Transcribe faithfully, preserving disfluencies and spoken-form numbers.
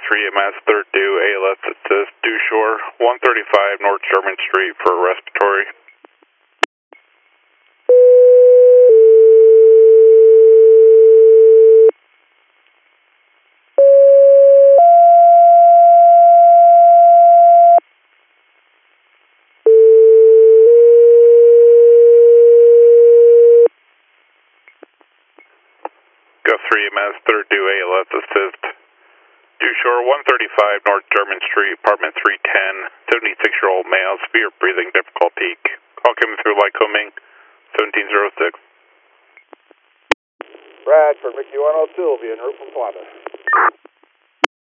three E M S, third due, A L S assist, due shore, one thirty-five North Sherman Street for respiratory. Go three E M S, third due, A L S assist. Due shore, one thirty-five North German Street, apartment three ten, seventy-six-year-old male, severe breathing difficulty. Call coming through Lycoming, seventeen oh six. Bradford, Mickey one oh two will be en route from Florida.